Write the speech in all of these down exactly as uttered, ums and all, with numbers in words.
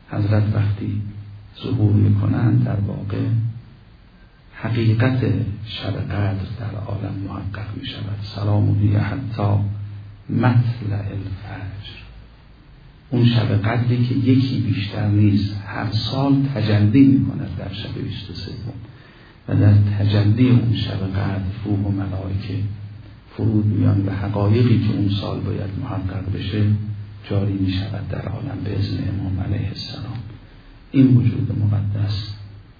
حضرت وقتی ظهور میکنند در واقع حقیقت شب قدر در عالم محقق می شود. سلام هی حتی مطلع الفجر. اون شب قدری که یکی بیشتر نیست، هر سال تجلی می کند در شب بیست و سوم و در تجلی اون شب قدر روح و ملائکه فرود میان و حقایقی که اون سال باید محقق بشه جاری می شود در عالم به اذن امام علیه السلام. این وجود مقدس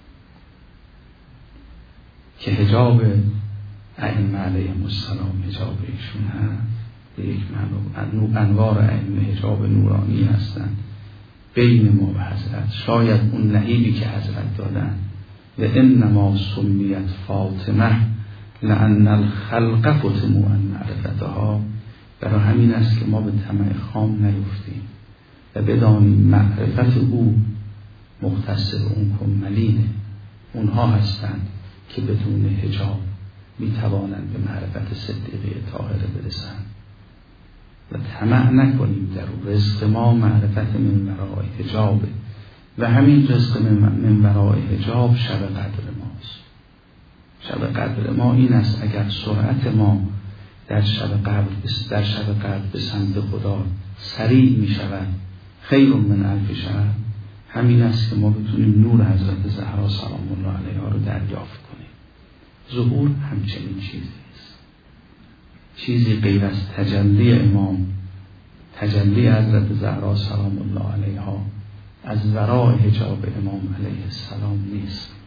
که حجاب ائمه علیهم السلام حجاب ایشون هست، به یک معنی انوار ائمه حجاب نورانی هستند بین ما و حضرت. شاید اون نهیبی که حضرت دادن و انما سمیت فاطمه لأن الخلق فتموا عن معرفتها، برای همین است که ما به طمع خام نیفتیم و بدانیم معرفت او مختص اون کملینه. اونها هستند که بدون حجاب می توانند به معرفت صدیقه طاهره برسند و طمع نکنیم در او. رزق ما معرفت من وراء حجابه و همین رزق من وراء حجاب شب قدر ماست. شب قدر ما این است اگر سرعت ما در شب قدر در شب قدر به سمت خدا سریع می شود خیر من الف شهر، همین است که ما بتونیم نور حضرت زهرا سلام الله علیها رو دریافت کنیم. ظهور همچنین چیزی است، چیزی غیر از تجلی امام، تجلی حضرت زهرا سلام الله علیها از وراء حجاب امام علیه السلام نیست.